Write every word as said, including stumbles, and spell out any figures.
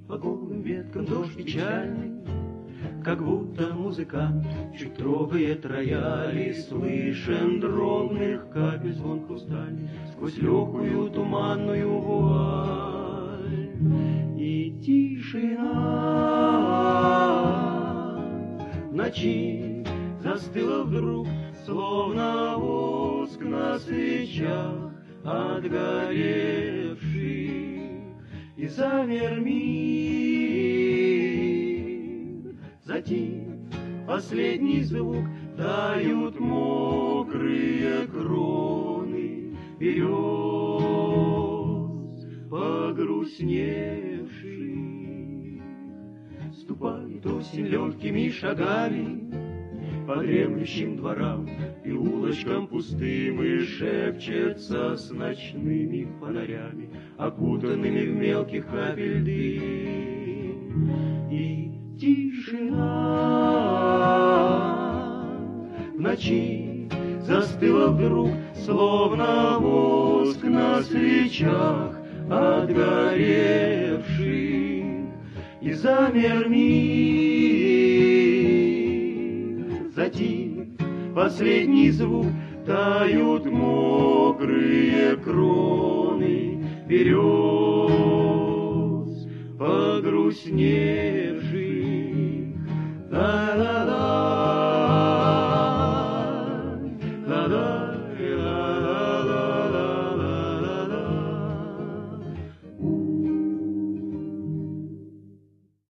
по голым веткам дождь печальный, как будто музыкант чуть трогает рояли, слышен дробных капель звон хрустальный сквозь легкую туманную вуаль. И тишина в ночи застыла вдруг, словно воск на свечах отгоревший, и замер мир. Затих последний звук, тают мокрые кроны берез, погрустневших. Ступает осень легкими шагами по дремлющим дворам и улочкам пустым, и шепчется с ночными фонарями, окутанными в мелких капель дым. И тишина в ночи застыла вдруг, словно воск на свечах отгоревших, и замер мир. Затих последний звук, тают мокрые кроны берез, погрустневших.